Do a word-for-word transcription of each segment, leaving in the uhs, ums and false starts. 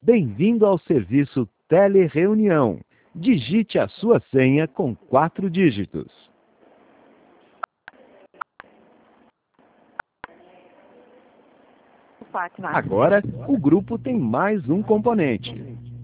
Bem-vindo ao serviço Telereunião. Digite a sua senha com quatro dígitos. Agora, o grupo tem mais um componente.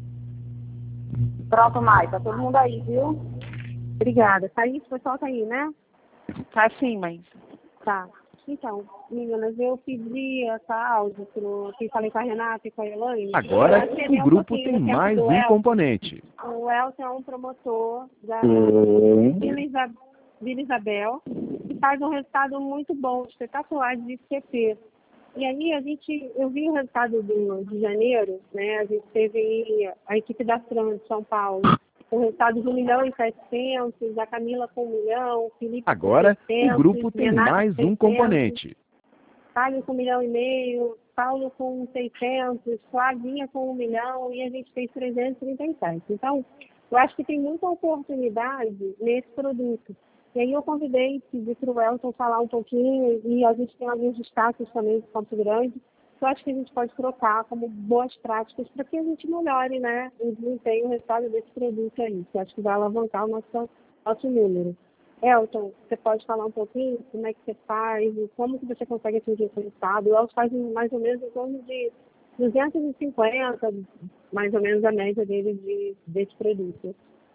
Pronto, Mai, tá todo mundo aí, viu? Obrigada. Tá aí, o pessoal tá aí, né? Tá sim, mãe. Tá. Então, meninas, eu pedi essa áudio pro... que falei com a Renata e com a Elaine. Agora, Eu queria o um grupo pouquinho tem do tempo mais do um Elton. componente. O Elton é um promotor da Sim. Vila Isa- Vila Isabel, que faz um resultado muito bom, espetacular de C P. E aí a gente, eu vi o resultado do, de janeiro, né? A gente teve a equipe da Fran de São Paulo, com resultado de um milhão e setecentos, a Camila com um milhão, o Felipe Agora, com seiscentos, o grupo tem Renato mais com um seiscentos, componente. Fábio com um milhão e meio, Paulo com seiscentos, Flavinha com um milhão e a gente fez trezentos e trinta e sete. Então, eu acho que tem muita oportunidade nesse produto. E aí eu convidei, pedi para o Elton falar um pouquinho e a gente tem alguns destaques também de Campo Grande, que eu acho que a gente pode trocar como boas práticas para que a gente melhore, né, o desempenho, o resultado desse produto aí, que eu acho que vai alavancar o nosso, nosso número. Elton, você pode falar um pouquinho como é que você faz, como que você consegue atingir esse resultado? O Elton faz mais ou menos em torno de duzentos e cinquenta, mais ou menos a média dele de, desse produto.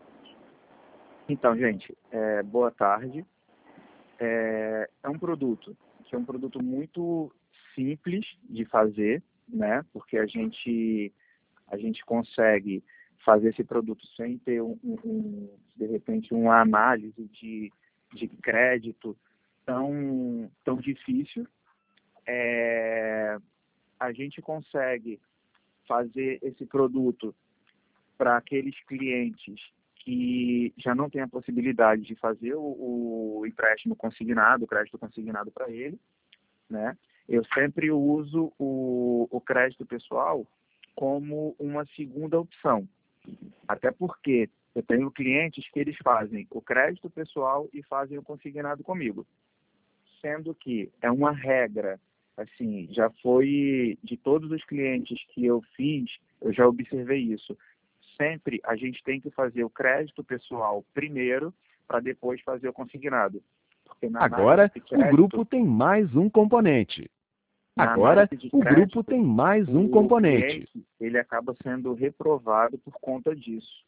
Então, gente, é, boa tarde. É, é um produto que é um produto muito simples de fazer, né? Porque a gente a gente consegue fazer esse produto sem ter um, um, um, de repente uma análise de, de crédito tão tão difícil. É, a gente consegue fazer esse produto para aqueles clientes que já não tem a possibilidade de fazer o, o empréstimo consignado, o crédito consignado para ele, né? Eu sempre uso o, o crédito pessoal como uma segunda opção, até porque eu tenho clientes que eles fazem o crédito pessoal e fazem o consignado comigo, sendo que é uma regra, assim, já foi de todos os clientes que eu fiz, eu já observei isso. Sempre a gente tem que fazer o crédito pessoal primeiro, para depois fazer o consignado. Porque na Agora, análise de crédito, o grupo tem mais um componente. na Agora, análise de o crédito, grupo tem mais um o componente. cliente, ele acaba sendo reprovado por conta disso.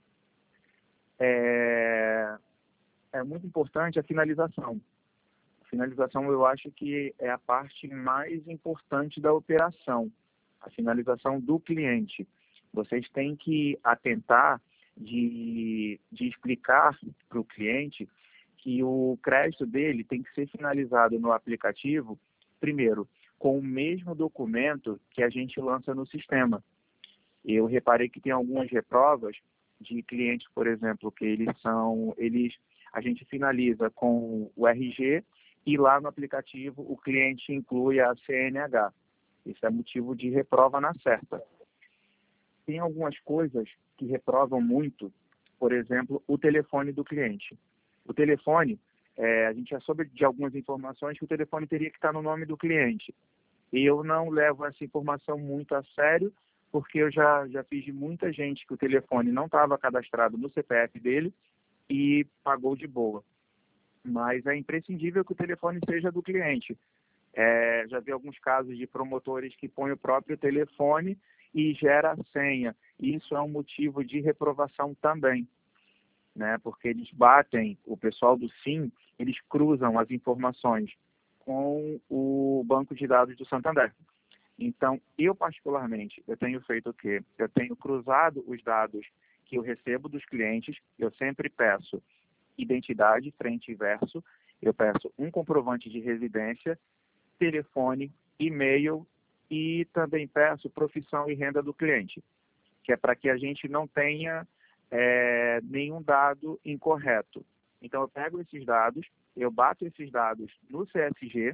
É, é muito importante a finalização. A finalização, eu acho que é a parte mais importante da operação, a finalização do cliente. Vocês têm que atentar de, de explicar para o cliente que o crédito dele tem que ser finalizado no aplicativo, primeiro, com o mesmo documento que a gente lança no sistema. Eu reparei que tem algumas reprovas de clientes, por exemplo, que eles são, eles, a gente finaliza com o R G e lá no aplicativo o cliente inclui a C N H. Isso é motivo de reprova na certa. Tem algumas coisas que reprovam muito, por exemplo, o telefone do cliente. O telefone, é, a gente já soube de algumas informações que o telefone teria que estar no nome do cliente. E eu não levo essa informação muito a sério, porque eu já, já fiz de muita gente que o telefone não estava cadastrado no C P F dele e pagou de boa. Mas é imprescindível que o telefone seja do cliente. É, já vi alguns casos de promotores que põem o próprio telefone e gera a senha. Isso é um motivo de reprovação também, né? Porque eles batem, o pessoal do SIM, eles cruzam as informações com o banco de dados do Santander. Então, eu particularmente, eu tenho feito o quê? Eu tenho cruzado os dados que eu recebo dos clientes, eu sempre peço identidade, frente e verso, eu peço um comprovante de residência, telefone, e-mail e também peço profissão e renda do cliente, que é para que a gente não tenha é, nenhum dado incorreto. Então, eu pego esses dados, eu bato esses dados no C S G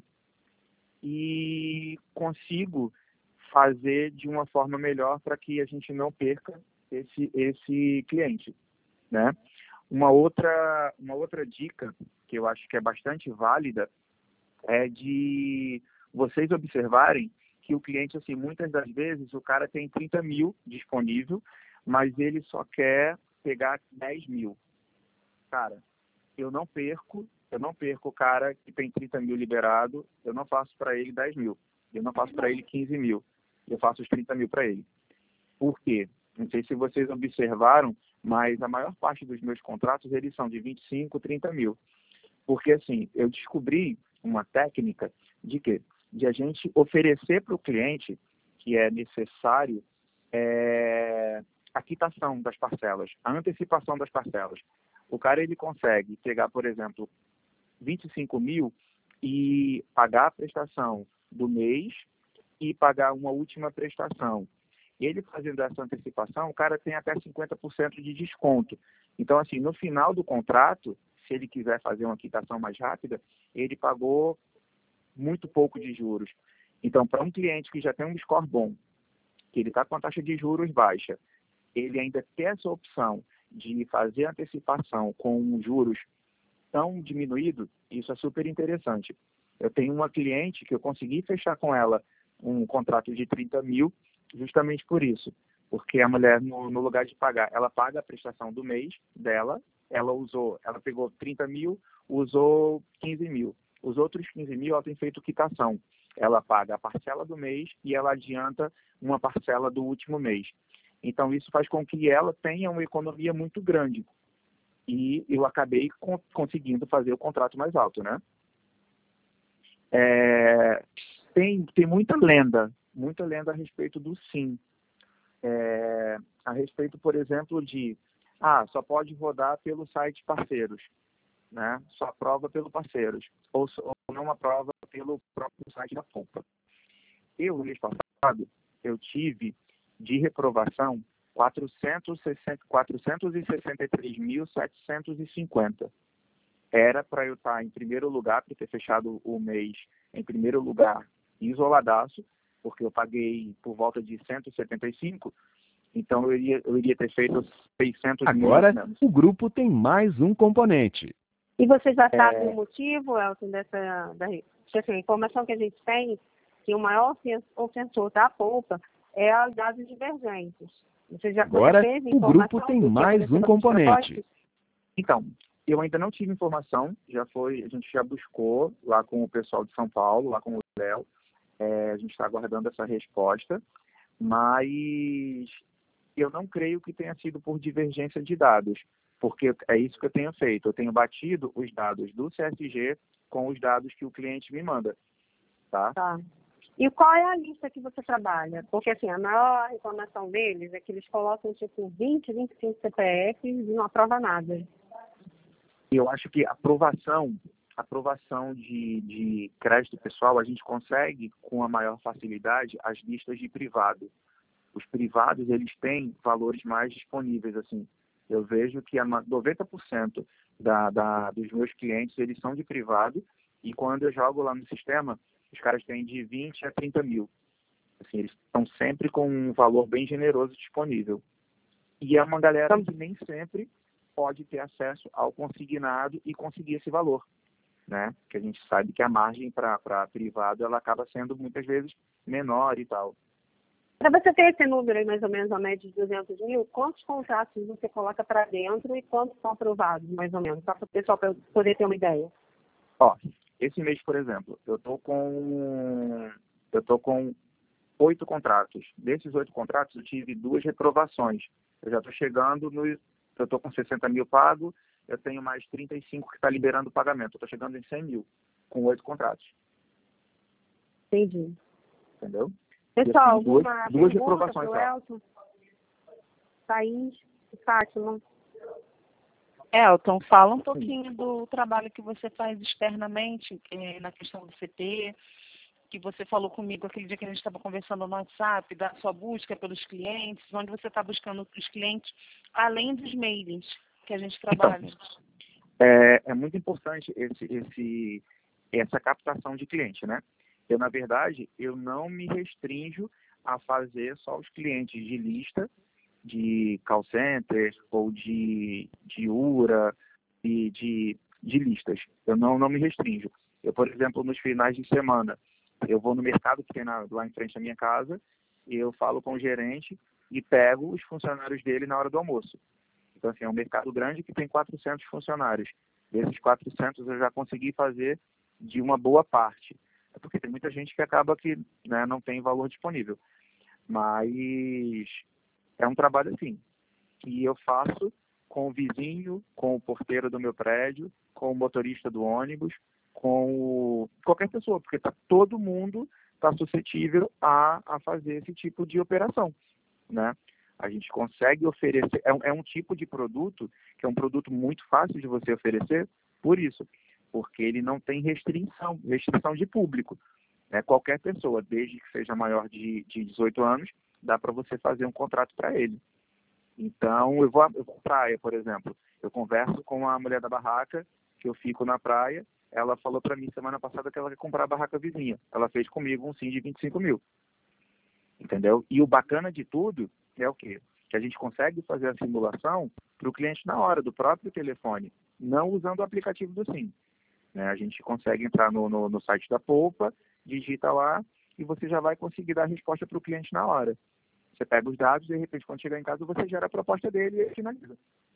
e consigo fazer de uma forma melhor para que a gente não perca esse, esse cliente, né? Uma outra, uma outra dica que eu acho que é bastante válida é de vocês observarem que o cliente, assim, muitas das vezes, o cara tem trinta mil disponível, mas ele só quer pegar dez mil. Cara, eu não perco, eu não perco o cara que tem trinta mil liberado, eu não faço para ele dez mil, eu não faço para ele quinze mil, eu faço os trinta mil para ele. Por quê? Não sei se vocês observaram, mas a maior parte dos meus contratos, eles são de vinte e cinco, trinta mil. Porque, assim, eu descobri uma técnica de quê? De a gente oferecer para o cliente que é necessário é, a quitação das parcelas, a antecipação das parcelas. O cara, ele consegue pegar, por exemplo, vinte e cinco mil e pagar a prestação do mês e pagar uma última prestação. Ele fazendo essa antecipação, o cara tem até cinquenta por cento de desconto. Então, assim, no final do contrato, se ele quiser fazer uma quitação mais rápida, ele pagou muito pouco de juros. Então, para um cliente que já tem um score bom, que ele está com a taxa de juros baixa, ele ainda tem essa opção de fazer antecipação com juros tão diminuído, isso é super interessante. Eu tenho uma cliente que eu consegui fechar com ela um contrato de trinta mil, justamente por isso, porque a mulher, no, no lugar de pagar, ela paga a prestação do mês dela, ela usou, ela pegou trinta mil, usou quinze mil. Os outros quinze mil, ela tem feito quitação. Ela paga a parcela do mês e ela adianta uma parcela do último mês. Então, isso faz com que ela tenha uma economia muito grande. E eu acabei con- conseguindo fazer o contrato mais alto, né? É, tem, tem muita lenda, muita lenda a respeito do sim. É, a respeito, por exemplo, de ah, só pode rodar pelo site parceiros, né? Só aprova pelo parceiros, ou, ou não aprova pelo próprio site da Pompa. Eu, no mês passado, eu tive de reprovação quatrocentos e sessenta e três mil, setecentos e cinquenta. Era para eu estar em primeiro lugar, para ter fechado o mês em primeiro lugar, isoladaço, porque eu paguei por volta de cento e setenta e cinco, então eu iria, eu iria ter feito seiscentos mil. Agora, o grupo tem mais um componente. E você já sabe É... o motivo, Elton, dessa da, assim, a informação que a gente tem, que o maior ofensor da polpa é os dados divergentes. Você já Agora, teve o grupo tem mais um componente. Então, eu ainda não tive informação, já foi, a gente já buscou lá com o pessoal de São Paulo, lá com o Léo, é, a gente está aguardando essa resposta, mas eu não creio que tenha sido por divergência de dados, porque é isso que eu tenho feito, eu tenho batido os dados do C S G com os dados que o cliente me manda, tá? Tá. E qual é a lista que você trabalha? Porque, assim, a maior reclamação deles é que eles colocam, tipo, vinte, vinte e cinco C P Fs e não aprova nada. Eu acho que aprovação, aprovação de, de crédito pessoal, a gente consegue, com a maior facilidade, as listas de privado. Os privados, eles têm valores mais disponíveis, assim. Eu vejo que a noventa por cento da, da, dos meus clientes, eles são de privado, e quando eu jogo lá no sistema, os caras têm de vinte a trinta mil. Assim, eles estão sempre com um valor bem generoso disponível. E é uma galera que nem sempre pode ter acesso ao consignado e conseguir esse valor, né? Porque a gente sabe que a margem para privado, ela acaba sendo muitas vezes menor e tal. Para você ter esse número aí, mais ou menos, a média de duzentos mil, quantos contratos você coloca para dentro e quantos são aprovados, mais ou menos? Só para o pessoal poder ter uma ideia. Ó, esse mês, por exemplo, eu tô com eu tô com oito contratos. Desses oito contratos, eu tive duas reprovações. Eu já estou chegando no... Eu estou com sessenta mil pago, eu tenho mais trinta e cinco que está liberando o pagamento. Eu estou chegando em cem mil, com oito contratos. Entendi. Entendeu? Pessoal, assim, duas, alguma duas pergunta reprovações para o só. Elton? Thaís, Fátima. Elton, fala um pouquinho do trabalho que você faz externamente, eh, na questão do C T, que você falou comigo aquele dia que a gente estava conversando no WhatsApp, da sua busca pelos clientes, onde você está buscando os clientes, além dos mailings que a gente trabalha. Então, é, é muito importante esse, esse, essa captação de cliente, né? Eu, na verdade, eu não me restringo a fazer só os clientes de lista, de call center ou de, de U R A e de, de listas. Eu não, não me restringo. Eu, por exemplo, nos finais de semana, Eu vou no mercado que tem na, lá em frente da minha casa, eu falo com o gerente e pego os funcionários dele na hora do almoço. Então, assim, é um mercado grande que tem quatrocentos funcionários. Desses quatrocentos eu já consegui fazer de uma boa parte. É porque tem muita gente que acaba que, né, não tem valor disponível. Mas é um trabalho assim, que eu faço com o vizinho, com o porteiro do meu prédio, com o motorista do ônibus, com o... qualquer pessoa, porque tá, todo mundo está suscetível a, a fazer esse tipo de operação, né? A gente consegue oferecer, é um, é um tipo de produto que é um produto muito fácil de você oferecer, por isso, porque ele não tem restrição, restrição de público, né? Qualquer pessoa, desde que seja maior de, de dezoito anos, dá para você fazer um contrato para ele. Então, eu vou, eu vou à praia, por exemplo, eu converso com a mulher da barraca, que eu fico na praia, ela falou para mim semana passada que ela quer comprar a barraca vizinha, ela fez comigo um sim de vinte e cinco mil. Entendeu? E o bacana de tudo é o quê? Que a gente consegue fazer a simulação para o cliente na hora, do próprio telefone, não usando o aplicativo do Sim. Né? A gente consegue entrar no, no, no site da Poupa, digita lá e você já vai conseguir dar a resposta para o cliente na hora. Você pega os dados e, de repente, quando chegar em casa, você gera a proposta dele e ele finaliza.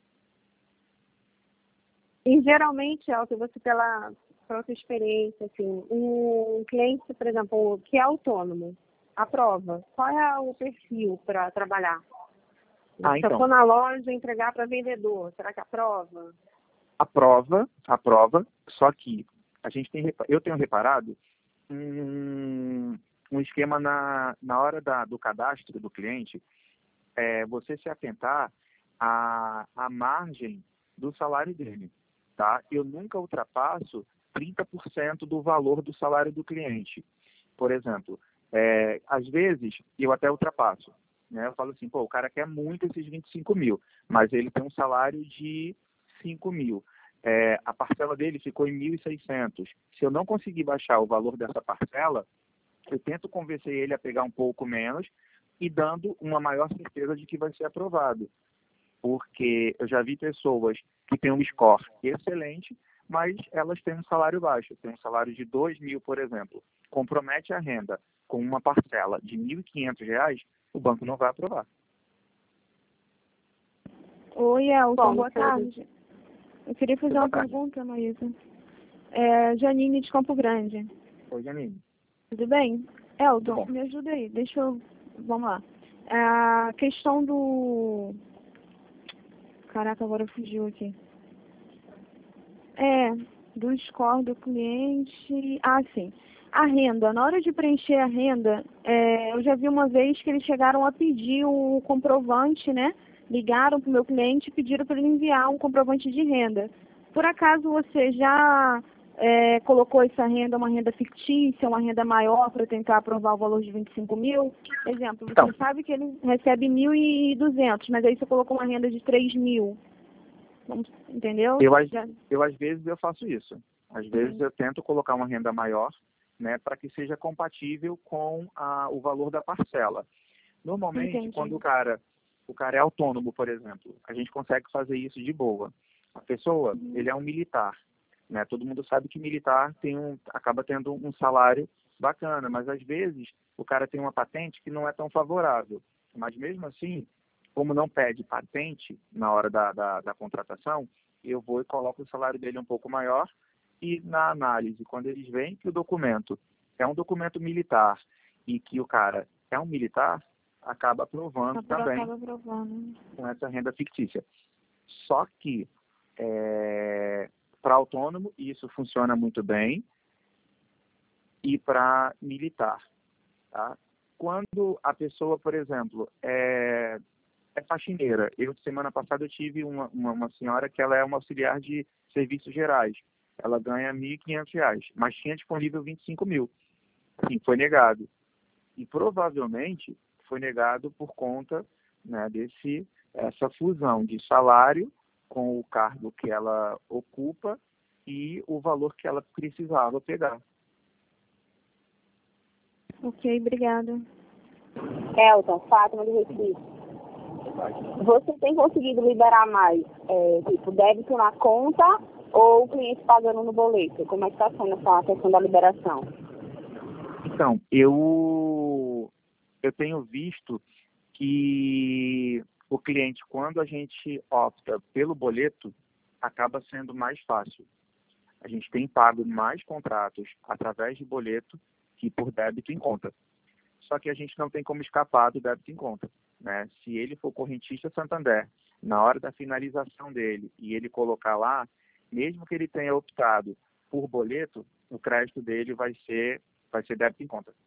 E, geralmente, Elton, você, pela, pela sua experiência, assim, um cliente, por exemplo, que é autônomo, aprova. Qual é o perfil para trabalhar? Ah, Se então. eu for na loja entregar para vendedor, será que aprova? Aprova, aprova, só que a gente tem, eu tenho reparado um, um esquema na, na hora da, do cadastro do cliente, é você se atentar à, à margem do salário dele, tá? Eu nunca ultrapasso trinta por cento do valor do salário do cliente. Por exemplo, é, às vezes eu até ultrapasso, né? Eu falo assim, pô, o cara quer muito esses vinte e cinco mil, mas ele tem um salário de cinco mil. É, a parcela dele ficou em mil e seiscentos. Se eu não conseguir baixar o valor dessa parcela, eu tento convencer ele a pegar um pouco menos e dando uma maior certeza de que vai ser aprovado. Porque eu já vi pessoas que têm um score excelente, mas elas têm um salário baixo. Tem um salário de dois mil, por exemplo. Compromete a renda com uma parcela de mil e quinhentos reais, o banco não vai aprovar. Oi, Elton, Bom, boa tarde. Eu queria fazer Boa uma tarde. pergunta, Maísa. É, Janine de Campo Grande. Oi, Janine. Tudo bem? Elton, Tudo bom. me ajuda aí. Deixa eu... Vamos lá. A questão do... Caraca, agora fugiu aqui. É, do score do cliente... Ah, sim. A renda. Na hora de preencher a renda, é, eu já vi uma vez que eles chegaram a pedir o comprovante, né? Ligaram para o meu cliente e pediram para ele enviar um comprovante de renda. Por acaso você já é, colocou essa renda, uma renda fictícia, uma renda maior para tentar aprovar o valor de vinte e cinco mil? Exemplo, você Então. sabe que ele recebe mil e duzentos, mas aí você colocou uma renda de três mil. Vamos, entendeu? Eu, às- Já- eu, às vezes, eu faço isso. Às vezes, eu tento colocar uma renda maior, né, para que seja compatível com a, o valor da parcela. Normalmente, Entendi. quando o cara, o cara é autônomo, por exemplo, a gente consegue fazer isso de boa. A pessoa, Uhum. ele é um militar, né? Todo mundo sabe que militar tem um, acaba tendo um salário bacana, mas às vezes o cara tem uma patente que não é tão favorável. Mas mesmo assim, como não pede patente na hora da, da, da contratação, eu vou e coloco o salário dele um pouco maior e na análise, quando eles veem que o documento é um documento militar e que o cara é um militar, acaba aprovando Acaba também aprovando. com essa renda fictícia. Só que é, para autônomo isso funciona muito bem e para militar. Tá? Quando a pessoa, por exemplo, é, é faxineira. Eu, semana passada, eu tive uma, uma, uma senhora que ela é uma auxiliar de serviços gerais. Ela ganha mil e quinhentos reais, mas tinha disponível vinte e cinco mil. Sim, foi negado. E provavelmente foi negado por conta, né, desse, essa fusão de salário com o cargo que ela ocupa e o valor que ela precisava pegar. Ok, obrigada. Elton, Fátima do Recife. Você tem conseguido liberar mais, é, tipo, débito na conta ou o cliente pagando no boleto? Como é que está sendo essa questão da liberação? Então, eu, eu tenho visto que o cliente, quando a gente opta pelo boleto, acaba sendo mais fácil. A gente tem pago mais contratos através de boleto que por débito em conta. Só que a gente não tem como escapar do débito em conta, né? Se ele for correntista Santander, na hora da finalização dele, e ele colocar lá, mesmo que ele tenha optado por boleto, o crédito dele vai ser, vai ser débito em conta.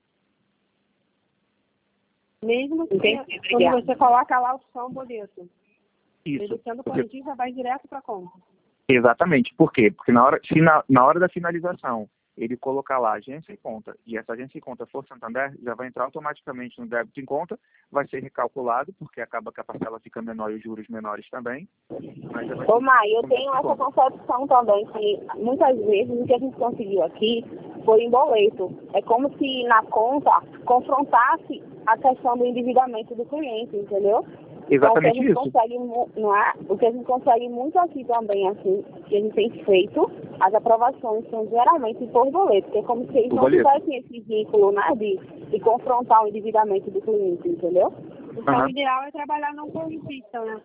Mesmo que Entendi, quando obrigada. você coloca lá a opção boleto. Isso. Ele sendo Porque- correntista vai direto para a conta. Exatamente. Por quê? Porque na hora, se na, na hora da finalização ele colocar lá agência e conta, e essa agência e conta for Santander, já vai entrar automaticamente no débito em conta, vai ser recalculado, porque acaba que a parcela fica menor e os juros menores também. Mas já vai Ô, ser- Mai, eu tenho essa concepção também, que muitas vezes o que a gente conseguiu aqui foi em boleto. É como se na conta confrontasse a questão do endividamento do cliente, entendeu? Exatamente então, o que a gente isso. consegue, mu- não é? O que a gente consegue muito aqui também, assim, que a gente tem feito, as aprovações são geralmente por boleto, porque é como se eles Por não boleto. tivessem esse vínculo, né, de, de confrontar o endividamento do cliente, entendeu? Então, Aham. o ideal é trabalhar não correntista, né?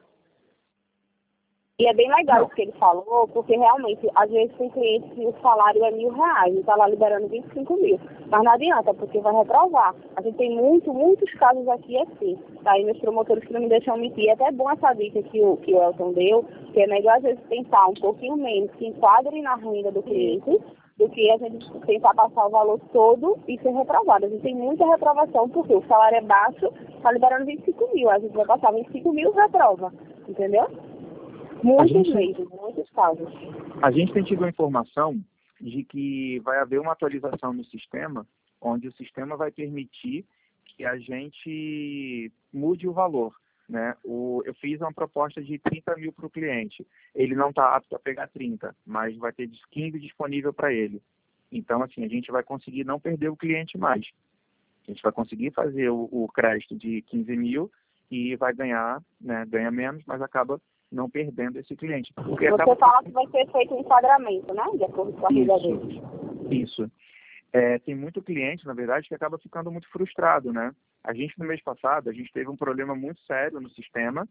E é bem legal Não. o que ele falou, porque realmente, às vezes tem clientes que o salário é mil reais, e está lá liberando vinte e cinco mil. Mas não adianta, porque vai reprovar. A gente tem muito, muitos casos aqui assim. Tá aí meus promotores que não me deixam mentir. É até bom essa dica que o, que o Elton deu, que é melhor às vezes tentar um pouquinho menos que enquadre na renda do cliente, do que a gente tentar passar o valor todo e ser reprovado. A gente tem muita reprovação, porque o salário é baixo, está liberando vinte e cinco mil. A gente vai passar vinte e cinco mil e reprova. Entendeu? Muitos gente- mesmo, muitos casos. A gente tem tido a informação de que vai haver uma atualização no sistema, onde o sistema vai permitir que a gente mude o valor, né? O, eu fiz uma proposta de trinta mil para o cliente. Ele não está apto a pegar trinta, mas vai ter quinze disponível para ele. Então, assim, a gente vai conseguir não perder o cliente mais. A gente vai conseguir fazer o, o crédito de quinze mil e vai ganhar, né? Ganha menos, mas acaba não perdendo esse cliente. Porque Você acaba... fala que vai ser feito um enquadramento, né? De acordo com a vida dele. Isso, isso. É, tem muito cliente, na verdade, que acaba ficando muito frustrado, né? A gente, no mês passado, a gente teve um problema muito sério no sistema,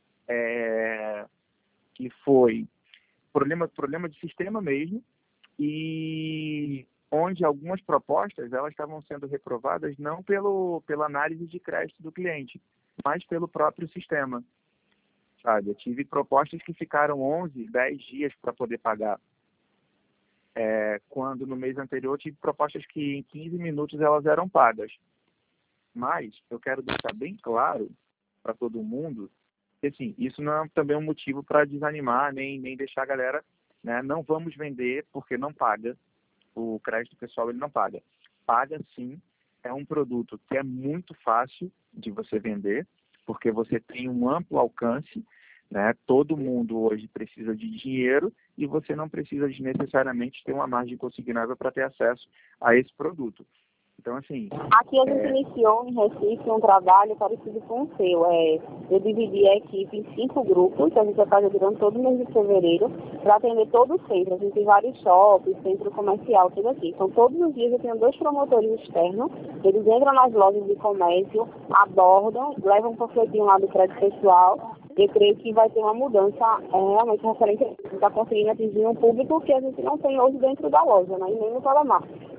é, que foi problema, problema de sistema mesmo, e onde algumas propostas, elas estavam sendo reprovadas não pelo, pela análise de crédito do cliente, mas pelo próprio sistema. Sabe? Eu tive propostas que ficaram onze, dez dias para poder pagar. É, quando no mês anterior tive propostas que em quinze minutos elas eram pagas. Mas eu quero deixar bem claro para todo mundo que assim, isso não é também um motivo para desanimar, nem, nem deixar a galera, né, não vamos vender porque não paga. O crédito pessoal ele não paga. Paga sim, é um produto que é muito fácil de você vender, porque você tem um amplo alcance, né? Todo mundo hoje precisa de dinheiro e você não precisa de necessariamente ter uma margem consignável para ter acesso a esse produto. Então, assim... Aqui a gente é... iniciou em Recife um trabalho parecido com o seu. É, eu dividi a equipe em cinco grupos, que a gente vai fazer durante todo o mês de fevereiro, para atender todo o centro. A gente tem vários shoppings, centro comercial, tudo aqui. Então, todos os dias eu tenho dois promotores externos, eles entram nas lojas de comércio, abordam, levam um panfletinho lá do crédito pessoal. Eu creio que vai ter uma mudança é, realmente referente a isso. A gente está conseguindo atingir um público que a gente não tem hoje dentro da loja, né? E nem no telemarketing.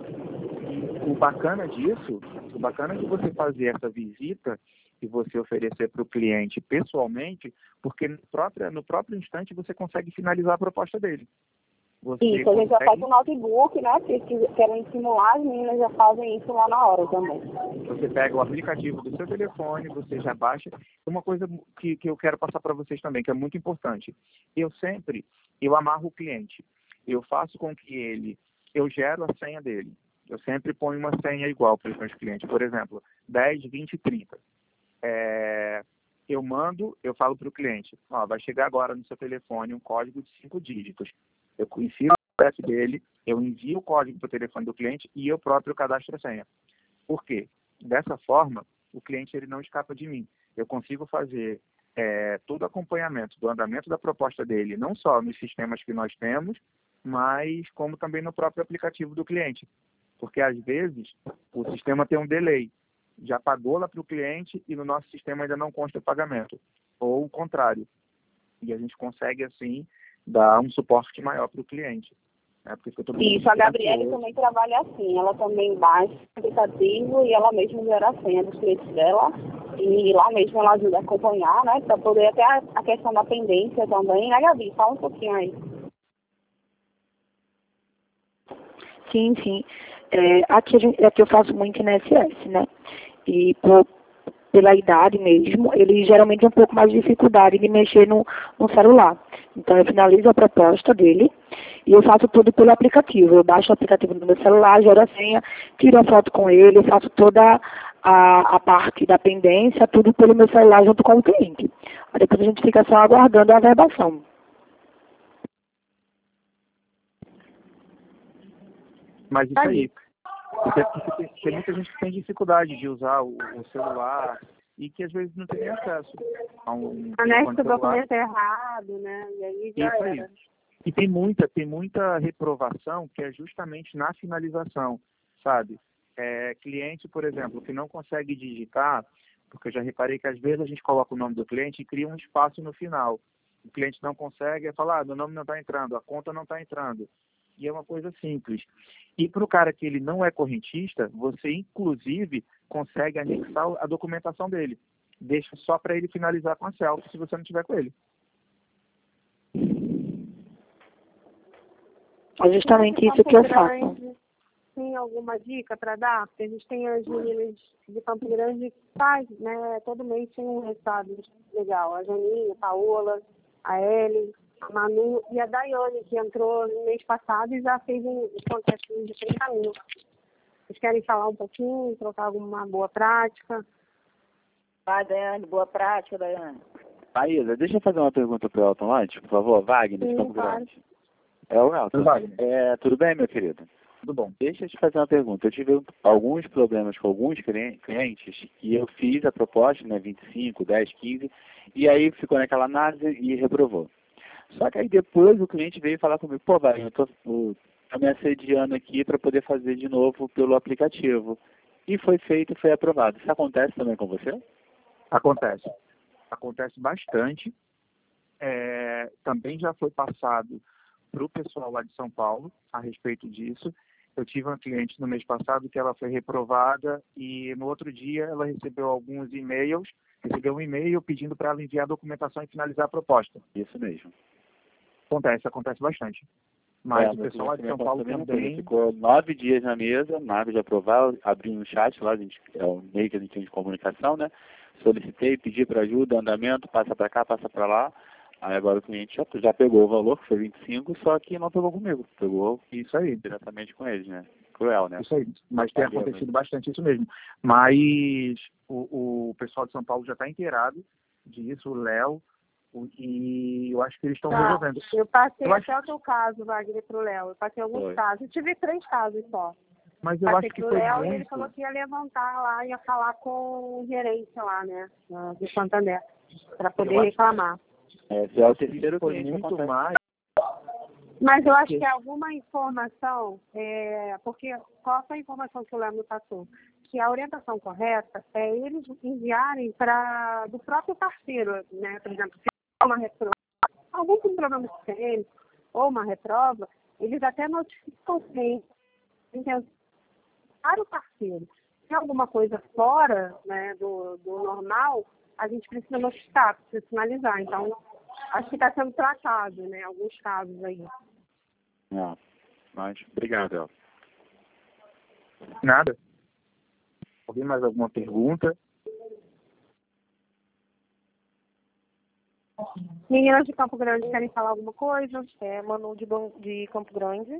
O bacana disso, o bacana de você fazer essa visita e você oferecer para o cliente pessoalmente, porque no próprio, no próprio instante você consegue finalizar a proposta dele. Você Isso, a gente já consegue... faz o notebook, né? Se eles querem simular, as meninas já fazem isso lá na hora também. Você pega o aplicativo do seu telefone, você já baixa. Uma coisa que, que eu quero passar para vocês também, que é muito importante. Eu sempre, eu amarro o cliente. Eu faço com que ele, eu gero a senha dele. Eu sempre ponho uma senha igual para os meus clientes. Por exemplo, dez, vinte, trinta. É, eu mando, eu falo para o cliente, ó, vai chegar agora no seu telefone um código de cinco dígitos. Eu insiro o C P F dele, eu envio o código para o telefone do cliente e eu próprio cadastro a senha. Por quê? Dessa forma, o cliente ele não escapa de mim. Eu consigo fazer é, todo o acompanhamento do andamento da proposta dele, não só nos sistemas que nós temos, mas como também no próprio aplicativo do cliente. Porque, às vezes, o sistema tem um delay. Já pagou lá para o cliente e no nosso sistema ainda não consta o pagamento. Ou o contrário. E a gente consegue, assim, dar um suporte maior para o cliente. É porque eu tô Isso, a Gabriele também trabalha assim. Ela também baixa o aplicativo e ela mesma gera a senha dos clientes dela. E lá mesmo ela ajuda a acompanhar, né? Para poder até a, a questão da pendência também. Né, Gabi? Fala um pouquinho aí. Sim, sim. É, aqui, a gente, aqui eu faço muito N S S, né? E por, pela idade mesmo, ele geralmente tem um pouco mais de dificuldade de mexer no, no celular. Então eu finalizo a proposta dele e eu faço tudo pelo aplicativo. Eu baixo o aplicativo no meu celular, gero a senha, tiro a foto com ele, faço toda a, a parte da pendência, tudo pelo meu celular junto com o cliente. Aí depois a gente fica só aguardando a averbação. Mas isso aí, porque tem, tem muita gente que tem dificuldade de usar o, o celular e que às vezes não tem nem acesso a um Anexo o documento errado, né? E aí já isso era. aí. E tem muita, tem muita reprovação que é justamente na finalização, sabe? É, cliente, por exemplo, que não consegue digitar, porque eu já reparei que às vezes a gente coloca o nome do cliente e cria um espaço no final. O cliente não consegue, é falar, ah, meu nome não está entrando, a conta não está entrando. E é uma coisa simples. E para o cara que ele não é correntista, você inclusive consegue anexar a documentação dele. Deixa só para ele finalizar com a selfie, se você não tiver com ele. É justamente isso que eu faço. Tem alguma dica para dar? Porque a gente tem as meninas de Campo Grande que faz, né? Todo mês tem um resultado legal. A Janinha, a Paola, a Ellen, a Manu e a Daiane, que entrou no mês passado e já fez um contratinho de trinta mil. Vocês querem falar um pouquinho, trocar alguma boa prática? Vai, Daiane, boa prática, Daiane. Maísa, deixa eu fazer uma pergunta para o Elton antes, por favor. Wagner, de Sim, Campo claro. Grande. É o Elton. Wagner. É, tudo bem, meu querido? Tudo bom. Deixa eu te fazer uma pergunta. Eu tive alguns problemas com alguns clientes e eu fiz a proposta, né, vinte e cinco, dez, quinze, e aí ficou naquela análise e reprovou. Só que aí depois o cliente veio falar comigo, pô, Wagner, eu tô, eu tô me assediando aqui para poder fazer de novo pelo aplicativo. E foi feito e foi aprovado. Isso acontece também com você? Acontece. Acontece bastante. É, também já foi passado para o pessoal lá de São Paulo a respeito disso. Eu tive uma cliente no mês passado que ela foi reprovada e no outro dia ela recebeu alguns e-mails, recebeu um e-mail pedindo para ela enviar a documentação e finalizar a proposta. Isso mesmo. Acontece, acontece bastante. Mas É, o pessoal lá de São Paulo também também... ficou nove dias na mesa, nada de aprovar, abri um chat lá, a gente, é o meio que a gente tem de comunicação, né? Solicitei, pedi para ajuda, andamento, passa para cá, passa para lá. Aí agora o cliente já, já pegou o valor, que foi vinte e cinco, só que não pegou comigo. Pegou isso aí. Diretamente com eles, né? Cruel, né? Isso aí. Mas tem Valeu, acontecido mesmo. bastante isso mesmo. Mas o, o pessoal de São Paulo já está inteirado disso, o Léo, o- e eu acho que eles estão Tá. resolvendo. Eu passei Eu acho- até o teu caso, Wagner, pro Léo. Eu passei alguns Foi. casos. Eu tive três casos só. Mas eu Passei acho que pro foi Léo muito... e ele falou que ia levantar lá, ia falar com o gerente lá, né? De Santander, para poder Eu acho- reclamar. É, se é o Isso terceiro foi cliente muito acontece. mais... Mas eu acho que alguma informação, é, porque qual foi a informação que o Léo me passou? Que a orientação correta é eles enviarem para do próprio parceiro, né? Por exemplo, se há uma reprova, algum com problema de C M ou uma reprova, eles até notificam sem intenção para o parceiro. Se alguma coisa fora, né, do, do normal, a gente precisa notificar, precisa sinalizar. Então, acho que está sendo tratado, né? Alguns casos aí. Não. Mas, obrigado, El. Nada. Alguém mais alguma pergunta? Meninas de Campo Grande querem falar alguma coisa? É, Manu de, Bom- de Campo Grande.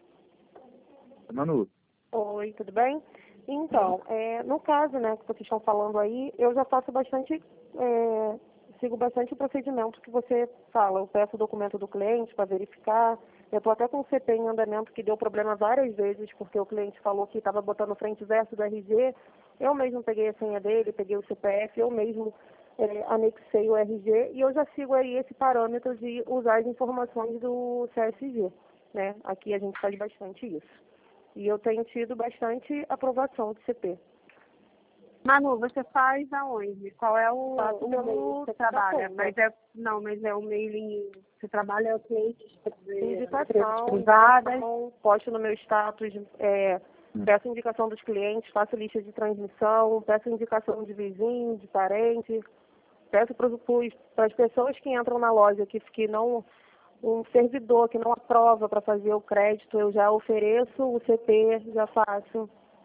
Manu, Oi, tudo bem? Então, é, no caso, né, que vocês estão falando aí, eu já faço bastante, é, sigo bastante o procedimento que você fala. Eu peço o documento do cliente para verificar. Eu estou até com o C P em andamento que deu problema várias vezes, porque o cliente falou que estava botando frente e verso do R G. Eu mesmo peguei a senha dele, peguei o C P F, eu mesmo é, anexei o R G e eu já sigo aí esse parâmetro de usar as informações do C S G, né? Aqui a gente faz bastante isso. E eu tenho tido bastante aprovação do C P. Manu, você faz aonde? Qual é o, Faço o meio pelo- que você trabalha? da Mas é, não, mas é o mailing, você trabalha clientes de empresas Indicação, privadas. indicação, posto no meu status, é, peço indicação dos clientes, faço lista de transmissão, peço indicação de vizinho, de parente, peço para as pessoas que entram na loja que, que não, um servidor que não aprova para fazer o crédito, eu já ofereço o C P, já faço.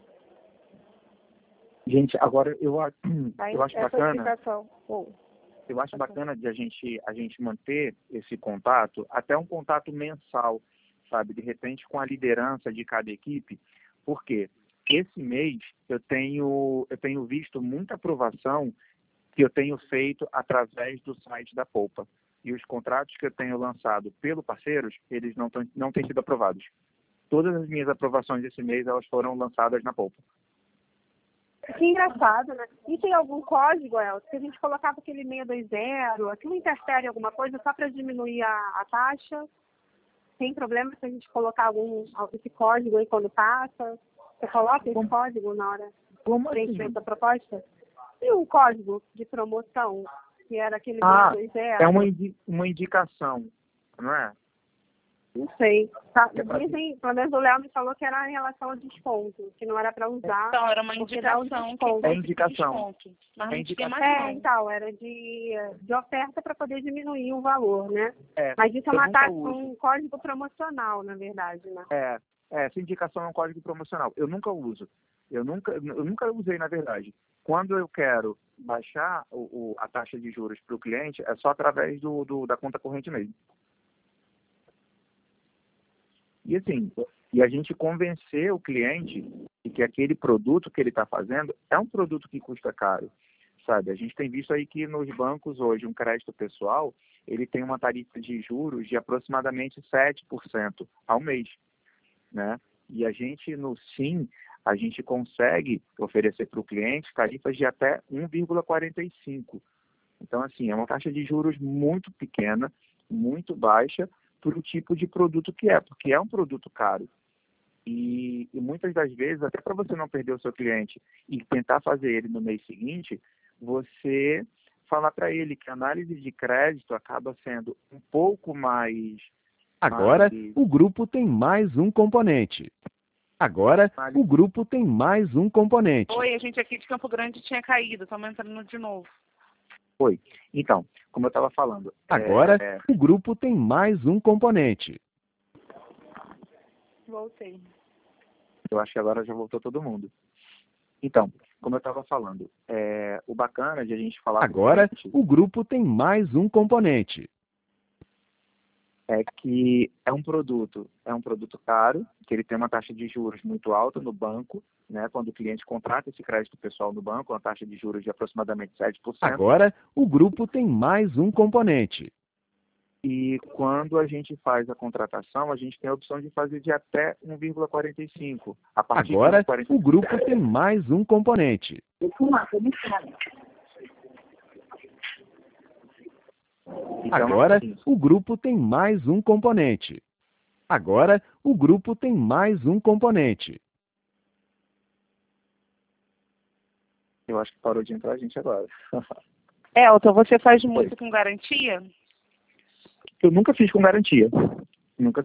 Gente, agora eu, a- eu acho Essa bacana, indicação. Bom, eu acho bacana de a gente, a gente manter esse contato, até um contato mensal, sabe? De repente com a liderança de cada equipe, porque esse mês eu tenho, eu tenho visto muita aprovação que eu tenho feito através do site da Poupa. E os contratos que eu tenho lançado pelo parceiros, eles não, tão, não têm sido aprovados. Todas as minhas aprovações desse mês, elas foram lançadas na Poupa. Que engraçado, né? E tem algum código, Elton, que a gente colocava aquele seiscentos e vinte, aquilo interfere em alguma coisa só para diminuir a, a taxa? Tem problema se a gente colocar algum esse código aí quando passa? Você coloca esse código na hora Como de preenchimento da proposta? E um código de promoção, que era aquele Ah, seiscentos e vinte? é uma, indi uma indicação, não é? Não sei. Tá, É pra- dizem, pelo menos o Léo me falou que era em relação ao desconto, que não era para usar. Então, era uma porque dá um indicação que desconto. fosse É indicação. desconto. Mas É não indicação. tinha mais É, não. então, era de, de oferta para poder diminuir o valor, né? É, Mas isso é eu uma nunca taxa, uso. um código promocional, na verdade, né? É, é, essa indicação é um código promocional. Eu nunca uso. Eu nunca, eu nunca usei, na verdade. Quando eu quero baixar o, o- a taxa de juros para o cliente, é só através do, do- da conta corrente mesmo. E assim, e a gente convencer o cliente de que aquele produto que ele está fazendo é um produto que custa caro, sabe? A gente tem visto aí que nos bancos hoje, um crédito pessoal, ele tem uma tarifa de juros de aproximadamente sete por cento ao mês, né? E a gente, no Sim, a gente consegue oferecer para o cliente tarifas de até um vírgula quarenta e cinco. Então, assim, é uma taxa de juros muito pequena, muito baixa, por o tipo de produto que é, porque é um produto caro. E, e muitas das vezes, até para você não perder o seu cliente e tentar fazer ele no mês seguinte, você falar para ele que a análise de crédito acaba sendo um pouco mais... Agora, mais o grupo tem mais um componente. Agora, o grupo tem mais um componente. Oi, a gente aqui de Campo Grande tinha caído, estamos entrando de novo. Foi. Então, como eu estava falando... Agora, é, o grupo tem mais um componente. Voltei. eu acho que agora já voltou todo mundo. Então, como eu estava falando, é, o bacana de a gente falar... com o Agora, cliente o grupo tem mais um componente. é que é um produto, é um produto caro, que ele tem uma taxa de juros muito alta no banco, né? Quando o cliente contrata esse crédito pessoal no banco, uma taxa de juros de aproximadamente sete por cento. Agora, o grupo tem mais um componente. E quando a gente faz a contratação, a gente tem a opção de fazer de até um vírgula quarenta e cinco. A partir Agora, de quarenta e o cinco. grupo tem mais um componente. Então, Agora, assim, o grupo tem mais um componente. Agora, o grupo tem mais um componente. eu acho que parou de entrar a gente agora. Elton, você faz muito com garantia? Eu nunca fiz com garantia. Nunca